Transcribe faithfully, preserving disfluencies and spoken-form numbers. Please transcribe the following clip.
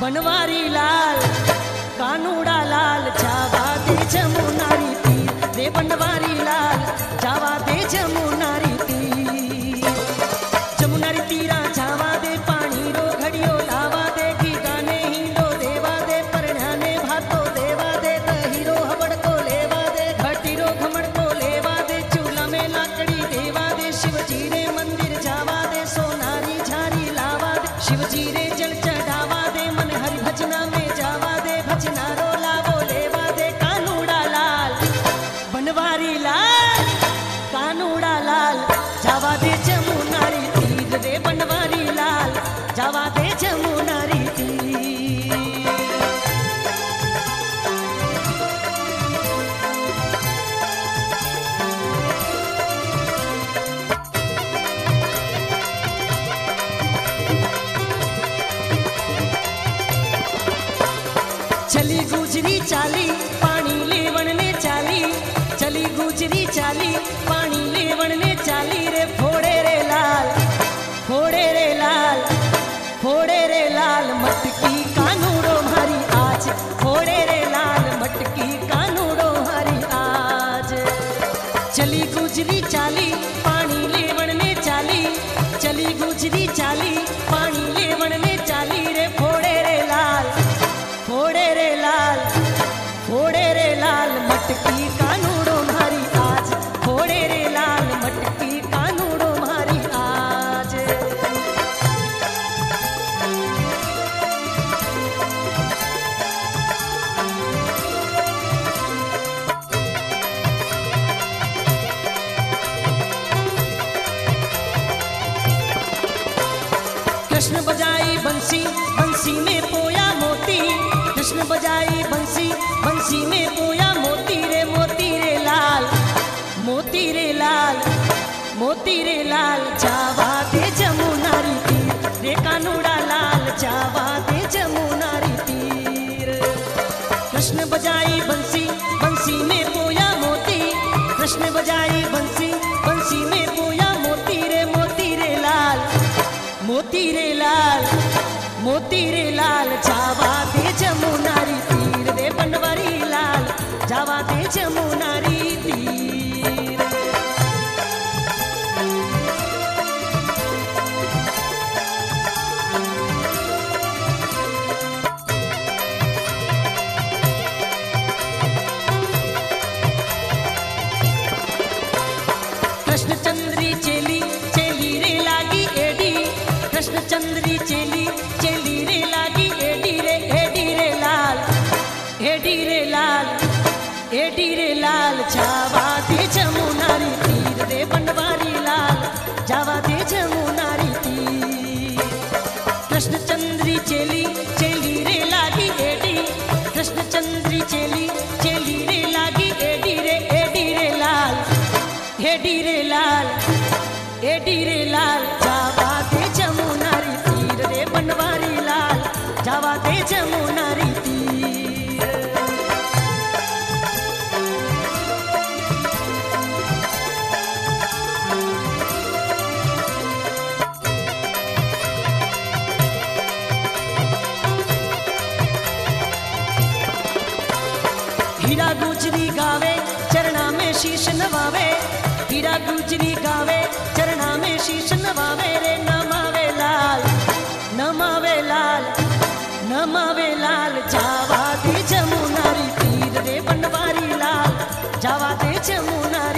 बनवारी लाल कानूड़ा लाल जावा दे जमुनारी तीर रे बनवारी लाल जावा दे जमुनारी तीर जमुनारी तीरा जावा दे पानी रो घड़ियो लावा दे की गाने हिंडो देवा दे परण्याने भातो देवा दे दहीरो हबड़ को लेवा दे घटीरो घमड़ को लेवा दे चूल्हा में लाकड़ी देवा दे शिवजी रे मंदिर जावा दे सोनारी झारी लावा दे शिवजी रे जल चढ़ावा दे मन हरि भजना में जावा दे भजना रो लावो लेवा दे कानूड़ा लाल बनवारी लाल कानूड़ा लाल जावा दे जमुनारी तीर रे बनवारी लाल जावा दे जमुनारी तीर चली गुजरी चाली पानी लेवन ने चाली चली गुजरी चाली पानी लेवन ने चाली रे फोड़े रे लाल फोड़े रे लाल फोड़े रे लाल मटकी कानूड़ो मारी आज फोड़े रे लाल मटकी कानूड़ो मारी आज चली गुजरी चाली पानी लेवन ने चाली चली गुजरी चाली पानी लेवन ने चाली रे फोड़े रे लाल फोड़े रे लाल फोड़े रे लाल मटकी कानूड़ो मारी आज फोड़े रे लाल मटकी कानूड़ो मारी आज कृष्ण बजाई बंसी बंसी में पोया मोती कृष्ण बजाई बंसी बंसी में पोया मोती रे मोती रे लाल मोती रे लाल मोती रे लाल जावा दे जमुनारी तीर रे कानूड़ा लाल जावा दे जमुनारी तीर कृष्ण बजाई बंसी बंसी में पोया मोती कृष्ण बजाई बंसी बंसी में पोया मोती रे मोती रे लाल मोती रे लाल मोती रे लाल जावा दे जमुनारी तीर रे बनवारी लाल जावा दे जमुनारी तीर कृष्ण चंद्री चेली चेली रे लागी एडी कृष्ण चंद्री चेली चेली रे लागी एडी रे एडी रे लाल एडी रे लाल एडी रे लाल जावा दे जमुनारी तीर रे बनवारी लाल जावा दे जमुनारी तीर कृष्ण चंद्री चेली चेली रे लागी एडी कृष्ण चंद्री चेली चेली रे लागी एडी रे एडी रे लाल एडी रे लाल एडी रे लाल जावा दे जमुनारी तीर रे बनवारी लाल जावा दे जमुनारी तीर हीरा गुजरी गावे चरणा में शीश नवावे हीरा गुजरी गावे चरणा में शीश नवावे रे नमावे लाल नमावे लाल नमावे लाल जावा दे जमुनारी तीर रे बनवारी लाल जावा दे जमुनारी